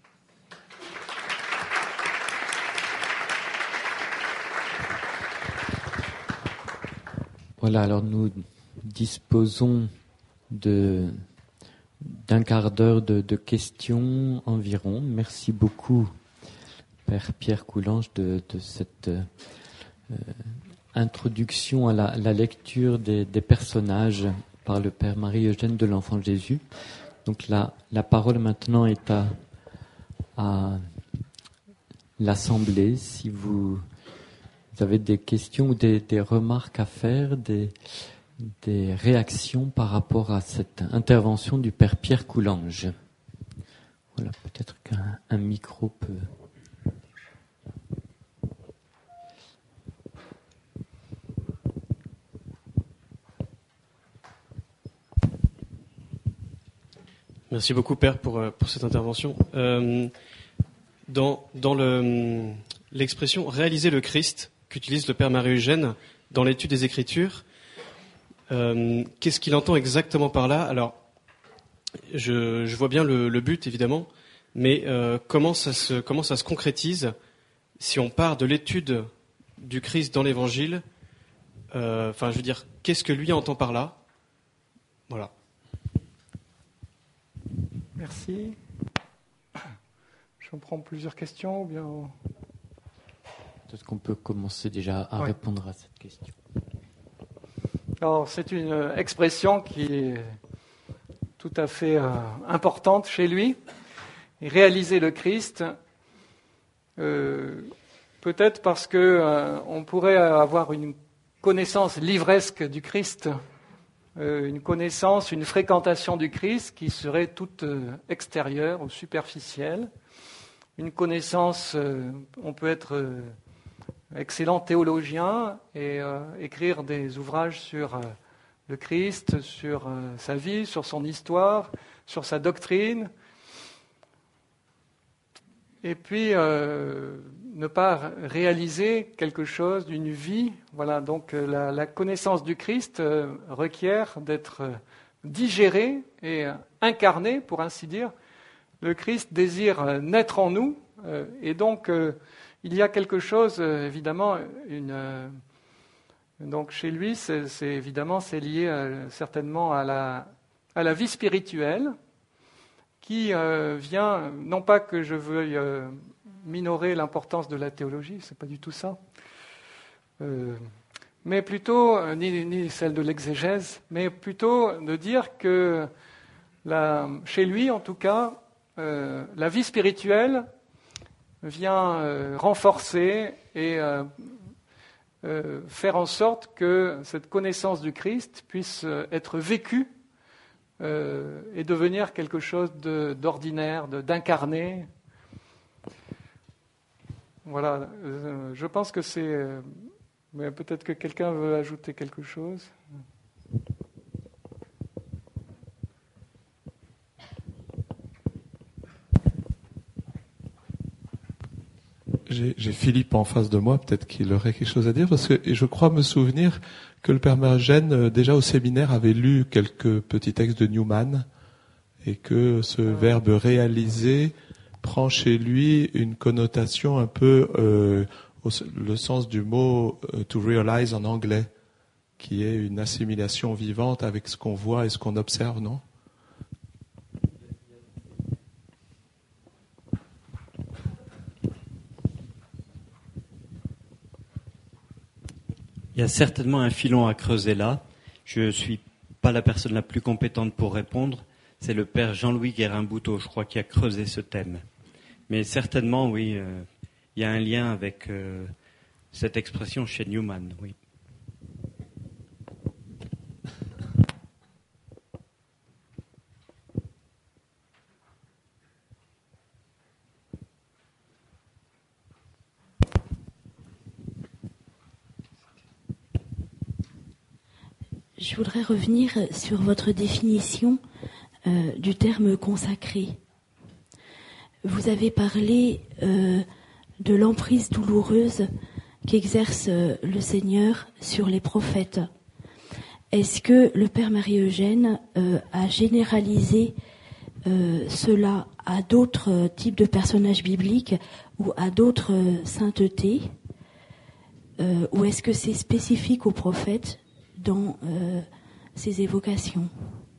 [SPEAKER 1] Voilà, alors nous disposons d'un quart d'heure de questions environ. Merci beaucoup, Père Pierre Coulanges, de cette introduction à la lecture des personnages par le Père Marie-Eugène de l'Enfant Jésus. Donc la parole maintenant est à l'Assemblée. Si vous avez des questions ou des remarques à faire, des réactions par rapport à cette intervention du Père Pierre Coulanges. Voilà, peut-être qu'un micro peut...
[SPEAKER 3] Merci beaucoup, Père, pour cette intervention. Dans l'expression « réaliser le Christ » qu'utilise le Père Marie-Eugène dans l'étude des Écritures, qu'est-ce qu'il entend exactement par là ? Alors, je vois bien le but, évidemment, mais comment ça se concrétise si on part de l'étude du Christ dans l'Évangile ? Enfin, je veux dire, qu'est-ce que lui entend par là ? Voilà.
[SPEAKER 2] Merci. Je prends plusieurs questions ou bien...
[SPEAKER 1] Peut-être qu'on peut commencer déjà à répondre à cette question.
[SPEAKER 2] Alors, c'est une expression qui est tout à fait importante chez lui. Et réaliser le Christ, peut-être parce que on pourrait avoir une connaissance livresque du Christ, une connaissance, une fréquentation du Christ qui serait toute extérieure ou superficielle. Une connaissance, on peut être excellent théologien et écrire des ouvrages sur le Christ, sur sa vie, sur son histoire, sur sa doctrine. Et puis ne pas réaliser quelque chose d'une vie. Voilà, donc la connaissance du Christ requiert d'être digérée et incarnée, pour ainsi dire. Le Christ désire naître en nous, et donc il y a quelque chose, évidemment, donc chez lui, c'est lié certainement à la vie spirituelle, qui vient, non pas que je veuille minorer l'importance de la théologie, c'est pas du tout ça, mais plutôt, ni celle de l'exégèse, mais plutôt de dire que chez lui, en tout cas, la vie spirituelle vient renforcer et faire en sorte que cette connaissance du Christ puisse être vécue et devenir quelque chose d'ordinaire, d'incarné. Voilà, je pense que c'est... mais peut-être que quelqu'un veut ajouter quelque chose.
[SPEAKER 4] J'ai Philippe en face de moi, peut-être qu'il aurait quelque chose à dire, parce que je crois me souvenir que le Père Marie-Eugène, déjà au séminaire, avait lu quelques petits textes de Newman, et que ce verbe réaliser prend chez lui une connotation un peu le sens du mot to realize en anglais, qui est une assimilation vivante avec ce qu'on voit et ce qu'on observe, non ?
[SPEAKER 5] Il y a certainement un filon à creuser là. Je ne suis pas la personne la plus compétente pour répondre. C'est le père Jean-Louis Guérin-Bouteau, je crois, qui a creusé ce thème. Mais certainement, oui, il y a un lien avec cette expression chez Newman, oui.
[SPEAKER 6] Je voudrais revenir sur votre définition du terme consacré. Vous avez parlé de l'emprise douloureuse qu'exerce le Seigneur sur les prophètes. Est-ce que le Père Marie-Eugène a généralisé cela à d'autres types de personnages bibliques ou à d'autres saintetés, ou est-ce que c'est spécifique aux prophètes dans ces évocations?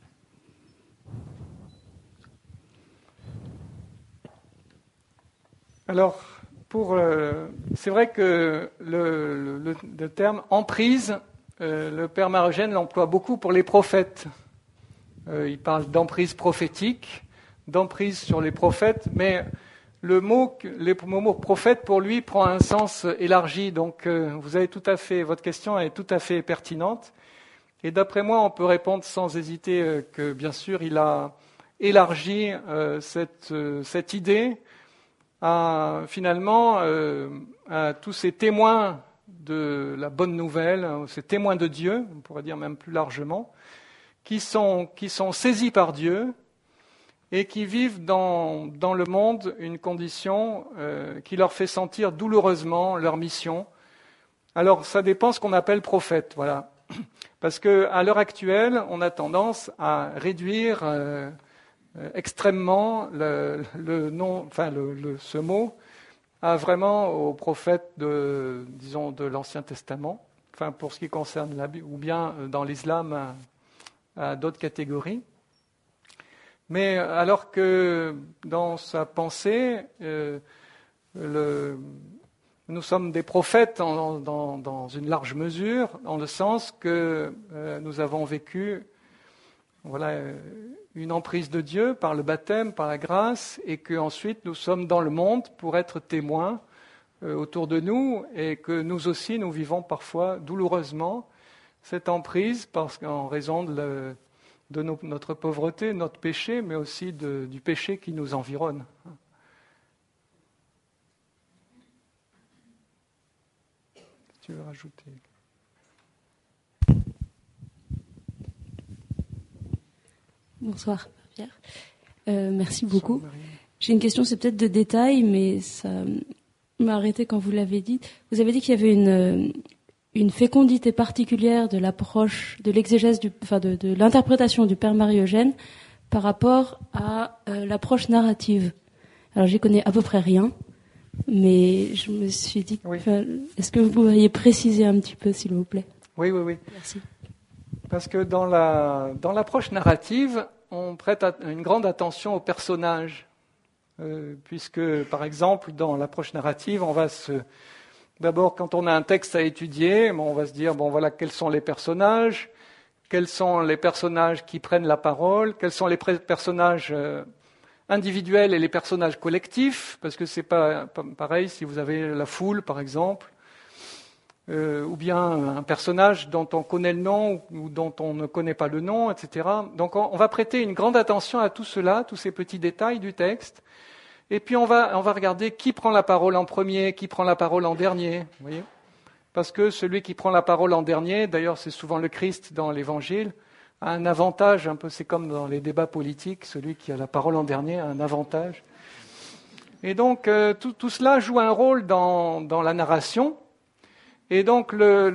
[SPEAKER 2] Alors, c'est vrai que le terme emprise, le Père Marie-Eugène l'emploie beaucoup pour les prophètes. Il parle d'emprise prophétique, d'emprise sur les prophètes, mais le mot prophète pour lui prend un sens élargi. Donc, vous avez votre question est tout à fait pertinente. Et d'après moi, on peut répondre sans hésiter que, bien sûr, il a élargi cette idée à tous ces témoins de la bonne nouvelle, ces témoins de Dieu, on pourrait dire même plus largement, qui sont saisis par Dieu et qui vivent dans le monde une condition qui leur fait sentir douloureusement leur mission. Alors, ça dépend ce qu'on appelle prophète, voilà. Parce qu'à l'heure actuelle, on a tendance à réduire extrêmement ce mot vraiment aux prophètes de l'Ancien Testament, enfin pour ce qui concerne la Bible, ou bien dans l'islam à d'autres catégories. Mais alors que dans sa pensée, nous sommes des prophètes dans une large mesure, dans le sens que nous avons vécu une emprise de Dieu par le baptême, par la grâce, et qu'ensuite nous sommes dans le monde pour être témoins autour de nous, et que nous aussi nous vivons parfois douloureusement cette emprise en raison de notre pauvreté, notre péché, mais aussi du péché qui nous environne. Tu veux rajouter ?
[SPEAKER 7] Bonsoir, Pierre. Merci beaucoup. J'ai une question, c'est peut-être de détail, mais ça m'a arrêté quand vous l'avez dit. Vous avez dit qu'il y avait une fécondité particulière de l'approche, de l'exégèse, de l'interprétation du Père Marie-Eugène par rapport à l'approche narrative. Alors, j'y connais à peu près rien, mais je me suis dit,
[SPEAKER 2] oui.
[SPEAKER 7] Est-ce que vous pourriez préciser un petit peu, s'il vous plaît ?
[SPEAKER 2] Oui.
[SPEAKER 7] Merci.
[SPEAKER 2] Parce que dans l'approche narrative, on prête une grande attention aux personnages, puisque, par exemple, dans l'approche narrative, d'abord, quand on a un texte à étudier, on va se dire, quels sont les personnages qui prennent la parole, quels sont les personnages individuels et les personnages collectifs, parce que c'est pas pareil si vous avez la foule, par exemple, ou bien un personnage dont on connaît le nom ou dont on ne connaît pas le nom, etc. Donc on va prêter une grande attention à tout cela, tous ces petits détails du texte. Et puis on va regarder qui prend la parole en premier, qui prend la parole en dernier. Vous voyez ? Parce que celui qui prend la parole en dernier, d'ailleurs c'est souvent le Christ dans l'Évangile, a un avantage, un peu c'est comme dans les débats politiques, celui qui a la parole en dernier a un avantage. Et donc tout cela joue un rôle dans la narration. Et donc,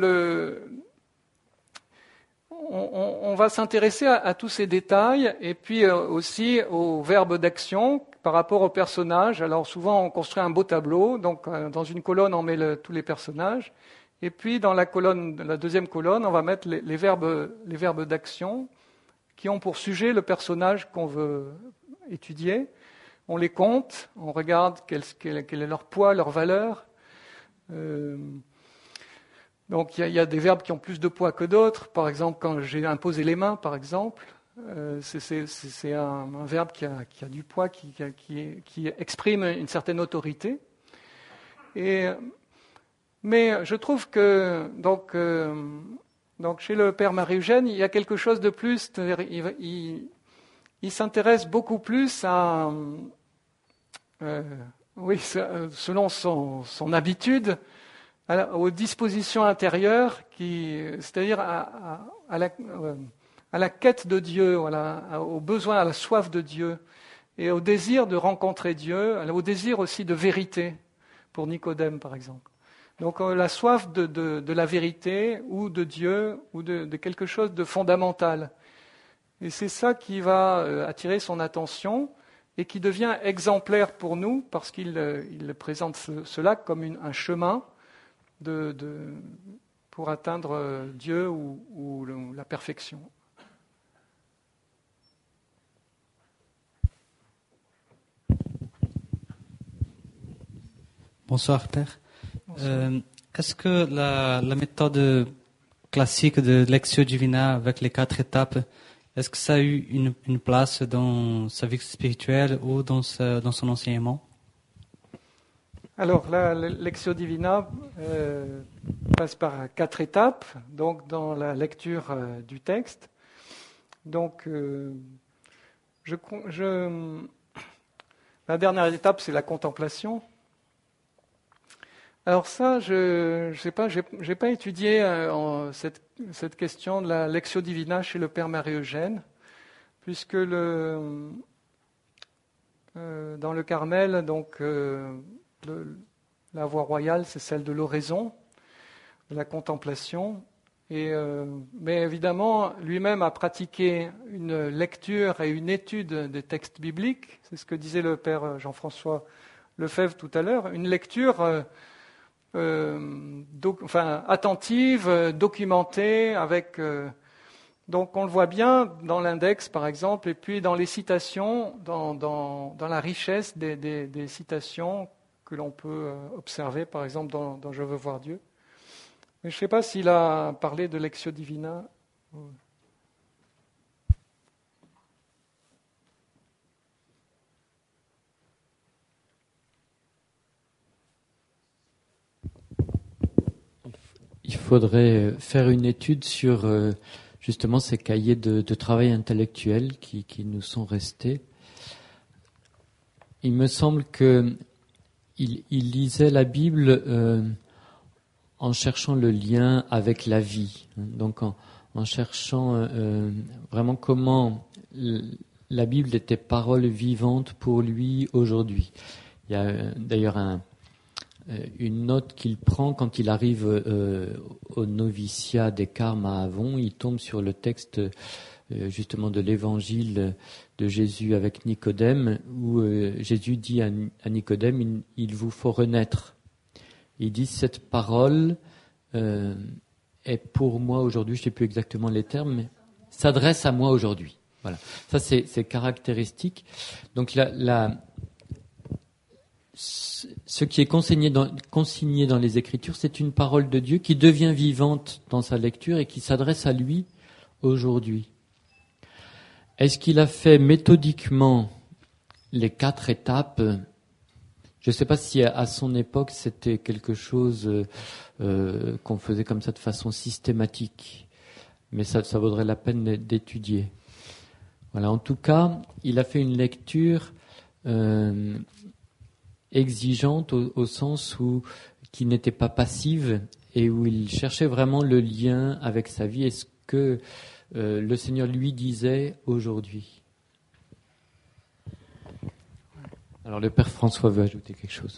[SPEAKER 2] on va s'intéresser à tous ces détails et puis aussi aux verbes d'action par rapport aux personnages. Alors, souvent, on construit un beau tableau. Donc, dans une colonne, on met tous les personnages. Et puis, dans la deuxième colonne, on va mettre les verbes d'action qui ont pour sujet le personnage qu'on veut étudier. On les compte, on regarde quel est leur poids, leur valeur. Donc il y a des verbes qui ont plus de poids que d'autres. Par exemple, quand j'ai imposé les mains, par exemple, c'est un verbe qui a du poids, qui exprime une certaine autorité. Mais je trouve que donc chez le Père Marie-Eugène, il y a quelque chose de plus. C'est-à-dire, il s'intéresse beaucoup plus à, selon son habitude, aux dispositions intérieures, c'est-à-dire à à la quête de Dieu, au besoin, à la soif de Dieu, et au désir de rencontrer Dieu, au désir aussi de vérité, pour Nicodème par exemple. Donc la soif de la vérité, ou de Dieu, ou de quelque chose de fondamental. Et c'est ça qui va attirer son attention, et qui devient exemplaire pour nous, parce qu'il présente cela comme un chemin pour atteindre Dieu ou la perfection.
[SPEAKER 8] Bonsoir, Père.
[SPEAKER 2] Bonsoir.
[SPEAKER 8] Est-ce que la méthode classique de Lectio Divina avec les 4 étapes, est-ce que ça a eu une place dans sa vie spirituelle ou dans son enseignement?
[SPEAKER 2] Alors, la Lectio Divina passe par 4 étapes, donc dans la lecture du texte. Donc, la dernière étape, c'est la contemplation. Alors ça, je sais pas, j'ai pas étudié cette question de la Lectio Divina chez le Père Marie-Eugène, puisque dans le Carmel, donc la voie royale, c'est celle de l'oraison, de la contemplation. Mais évidemment, lui-même a pratiqué une lecture et une étude des textes bibliques. C'est ce que disait le Père Jean-François Lefebvre tout à l'heure. Une lecture attentive, documentée, avec... donc on le voit bien dans l'index, par exemple, et puis dans les citations, dans la richesse des citations que l'on peut observer, par exemple, dans Je veux voir Dieu. Mais je ne sais pas s'il a parlé de Lectio Divina.
[SPEAKER 1] Il faudrait faire une étude sur justement ces cahiers de travail intellectuel qui nous sont restés. Il me semble qu'il lisait la Bible en cherchant le lien avec la vie, donc en cherchant vraiment comment la Bible était parole vivante pour lui aujourd'hui. Il y a d'ailleurs une note qu'il prend quand il arrive au noviciat des Carmes à Avon. Il tombe sur le texte justement de l'évangile de Jésus avec Nicodème, où Jésus dit à Nicodème, il vous faut renaître. Il dit cette parole est pour moi aujourd'hui, je ne sais plus exactement les termes, mais s'adresse à moi aujourd'hui. Voilà, ça c'est caractéristique. Donc ce qui est consigné dans les Écritures, c'est une parole de Dieu qui devient vivante dans sa lecture et qui s'adresse à lui aujourd'hui. Est-ce qu'il a fait méthodiquement les 4 étapes ? Je ne sais pas si à son époque c'était quelque chose qu'on faisait comme ça de façon systématique, mais ça vaudrait la peine d'étudier. Voilà. En tout cas, il a fait une lecture exigeante au sens où qui n'était pas passive et où il cherchait vraiment le lien avec sa vie et ce que le Seigneur lui disait aujourd'hui. Alors le Père François veut ajouter quelque chose.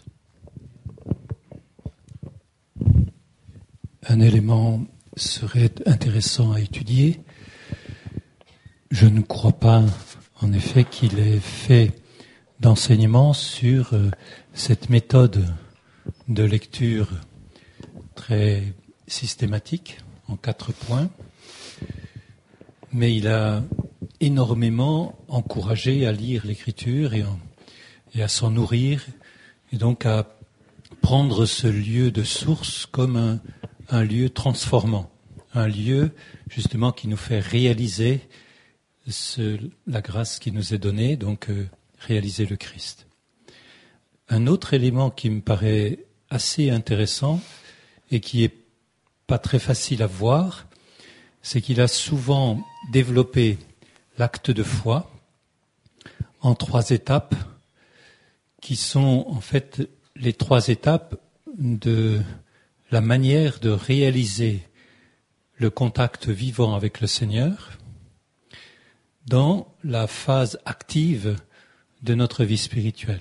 [SPEAKER 9] Un élément serait intéressant à étudier. Je ne crois pas, en effet, qu'il ait fait d'enseignement sur cette méthode de lecture très systématique, en 4 points. Mais il a énormément encouragé à lire l'Écriture et à s'en nourrir, et donc à prendre ce lieu de source comme un lieu transformant, un lieu justement qui nous fait réaliser la grâce qui nous est donnée, donc réaliser le Christ. Un autre élément qui me paraît assez intéressant et qui est pas très facile à voir, c'est qu'il a souvent développé l'acte de foi en 3 étapes qui sont en fait les 3 étapes de la manière de réaliser le contact vivant avec le Seigneur, dans la phase active de notre vie spirituelle.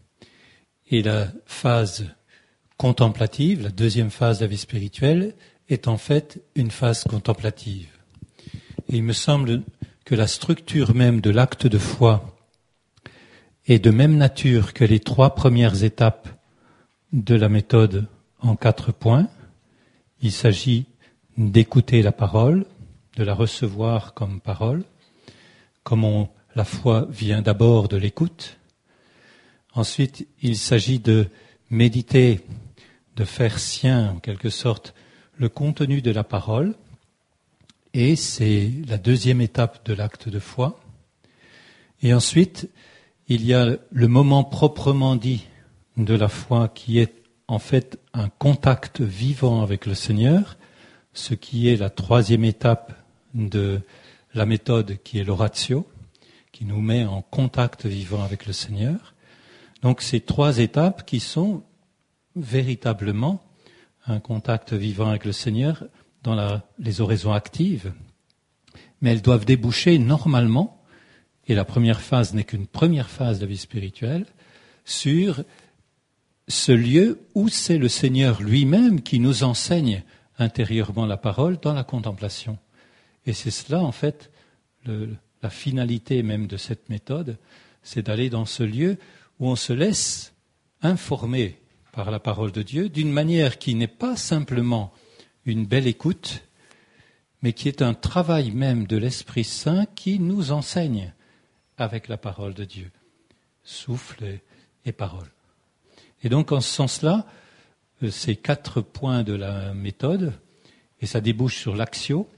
[SPEAKER 9] Et la phase contemplative, la deuxième phase de la vie spirituelle, est en fait une phase contemplative. Et il me semble que la structure même de l'acte de foi est de même nature que les 3 premières étapes de la méthode en 4 points. Il s'agit d'écouter la parole, de la recevoir comme parole, comme la foi vient d'abord de l'écoute. Ensuite, il s'agit de méditer, de faire sien, en quelque sorte, le contenu de la parole. Et c'est la deuxième étape de l'acte de foi. Et ensuite, il y a le moment proprement dit de la foi qui est en fait un contact vivant avec le Seigneur, ce qui est la 3e étape de la méthode qui est l'oratio, qui nous met en contact vivant avec le Seigneur. Donc ces 3 étapes qui sont véritablement un contact vivant avec le Seigneur dans les oraisons actives, mais elles doivent déboucher normalement, et la première phase n'est qu'une première phase de la vie spirituelle, sur ce lieu où c'est le Seigneur lui-même qui nous enseigne intérieurement la parole dans la contemplation. Et c'est cela, en fait, la finalité même de cette méthode, c'est d'aller dans ce lieu où on se laisse informer par la parole de Dieu d'une manière qui n'est pas simplement une belle écoute, mais qui est un travail même de l'Esprit Saint qui nous enseigne avec la parole de Dieu, souffle et parole. Et donc, en ce sens-là, ces 4 points de la méthode, et ça débouche sur l'axio.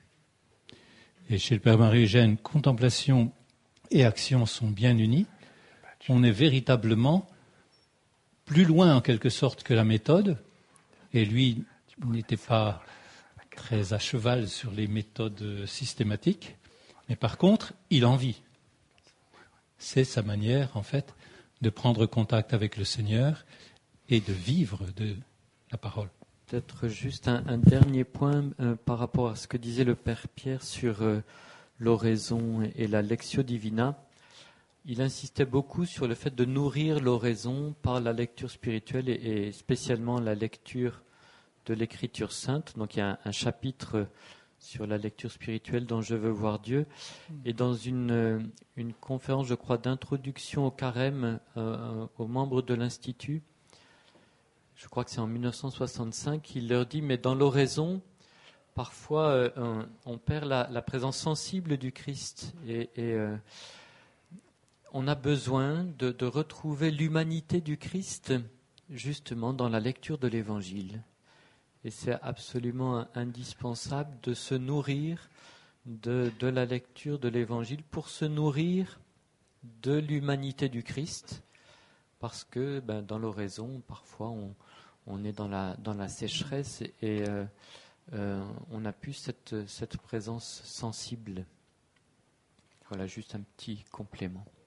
[SPEAKER 9] Et chez le Père Marie-Eugène, contemplation et action sont bien unis. On est véritablement plus loin, en quelque sorte, que la méthode. Et lui n'était pas très à cheval sur les méthodes systématiques. Mais par contre, il en vit. C'est sa manière, en fait, de prendre contact avec le Seigneur et de vivre de la parole.
[SPEAKER 1] Peut-être juste un dernier point par rapport à ce que disait le Père Pierre sur l'oraison et la lectio divina. Il insistait beaucoup sur le fait de nourrir l'oraison par la lecture spirituelle et spécialement la lecture de l'Écriture sainte. Donc il y a un chapitre sur la lecture spirituelle dont je veux voir Dieu. Et dans une conférence, je crois, d'introduction au carême aux membres de l'Institut, je crois que c'est en 1965, il leur dit, mais dans l'oraison, parfois on perd la présence sensible du Christ et on a besoin de retrouver l'humanité du Christ justement dans la lecture de l'Évangile. Et c'est absolument indispensable de se nourrir de la lecture de l'Évangile pour se nourrir de l'humanité du Christ, parce que dans l'oraison, parfois on est dans la sécheresse et on n'a plus cette présence sensible. Voilà, juste un petit complément.